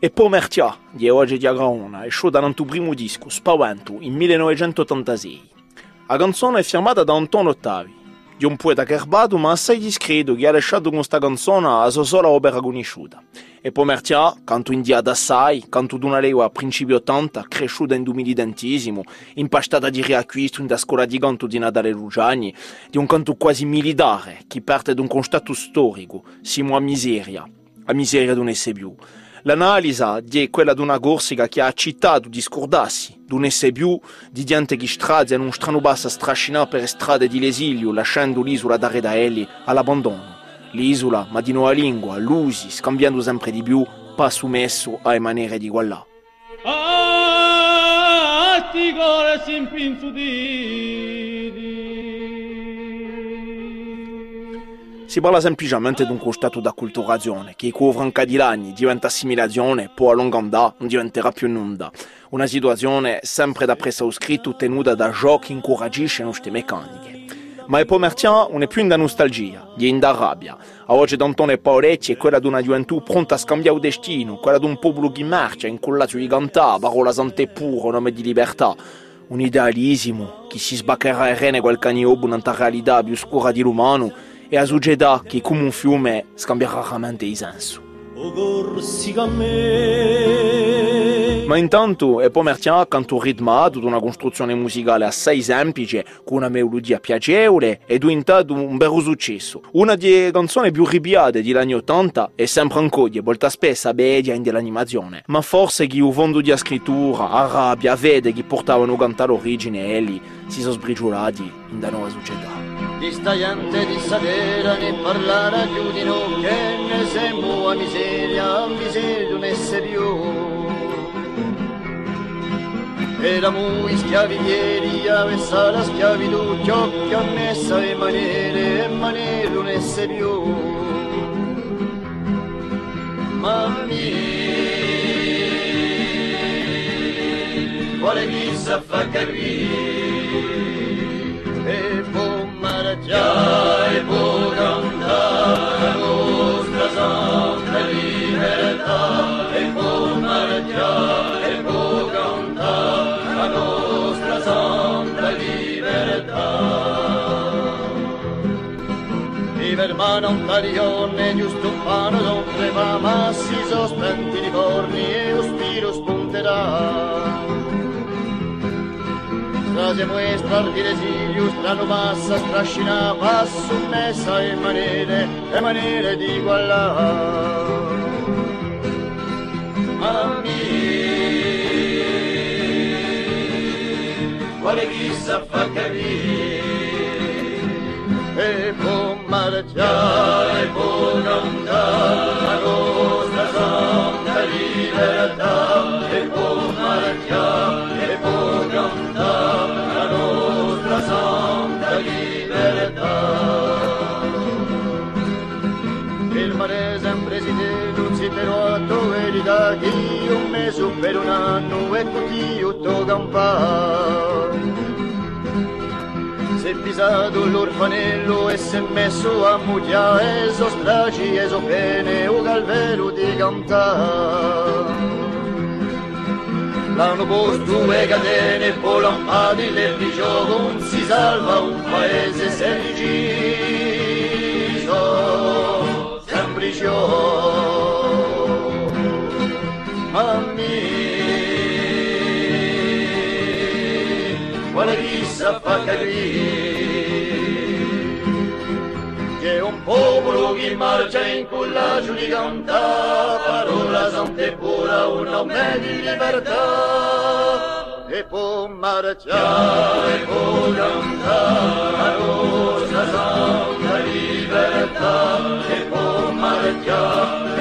E poi Mertià, di oggi di Agraona, è uscita nel suo primo disco, Spavento, in 1986. La canzone è firmata da Antonio Ottavi, di un poeta garbato ma assai discreto che ha lasciato questa canzone a sua sola opera conosciuta. E poi Mertià, canto indiato assai, canto di una lingua a principi 80, cresciuta in 2020, impastata di riacquisto in scuola di canto di Natale Rugiani, di un canto quasi militare, che parte da un constato storico, siamo a miseria di un essere più. L'analisi è quella di una Corsica che ha accettato di scordarsi, di un essere più di gente che strazia in un strano basso strascinare per strade di l'esilio, lasciando l'isola da Redaelli all'abbandono. L'isola, ma di nuova lingua, l'usi, scambiando sempre di più, pas sommesso alle maniere di quella. Ti cuore si impinzuditi. Si parla semplicemente di un constato d'acculturazione che copre un cadilani, diventa assimilazione, poi a lungo andare non diventerà più nulla. Una situazione sempre da presso scritto tenuta da ciò che incoraggisce le nostre meccaniche. Ma il Mertià non è più in da nostalgia, è in da rabbia. A oggi D'Antone Paoletti è quella di una gioventù pronta a scambiare il destino, quella di un popolo che marcia, incollato di cantare, parola sante puro, nome di libertà. Un idealismo che si sbaccherà e rene quel caniobo nella realtà più scura dell'umano e a società che come un fiume scambia raramente il senso. Ma intanto è Mertià canto ritmato di una costruzione musicale assai semplice, con una melodia piacevole e intanto un vero successo. Una delle canzoni più ripiate degli anni 80 è sempre ancora, molto spesso media in dell'animazione, ma forse chi il fondo di scrittura, a rabbia, vede che portavano a cantare l'origine e lì si sono sbriciolati in da nuova società. Di sta gente di Sadera ne parlare più di noi, che ne siamo a miseria non esse più. Eravamo schiaviglieri, avessa la schiavitù, chiocchi a messa e maniere non esse più. Mammi, quale chissà fa capire, e può marciare, e può cantare la nostra santa libertà, e può marciare, e può cantare la nostra santa libertà. Viver mano un taglione, giusto un pano non trema, ma si sospenti di forni e lo spiro spunterà. Strase muestra di l'esilio, strano passa, strascina, passo messa e maniere di qua là. Mammi, quale chissà fa capire, e può marciare, e può cantare la nostra santa libertà, e può marciare, e può cantare la nostra santa libertà. Il mare sempre si denunzi però a tua verità, che io un mese per un anno e tutti tutto campare. Si è pisato l'orfanello e si è messo a mucchiare, e so stragi e so pene, o calvero di cantare. L'hanno posto le catene e poi lampati le gioco, non si salva un paese semplice, semplice. Mammi, quale chissà fa capire, che un popolo che marcia in collaggio di cantare, parola santa e pura, un nome di libertà, e può marciare, e può cantare la nostra santa libertà, e può marciare,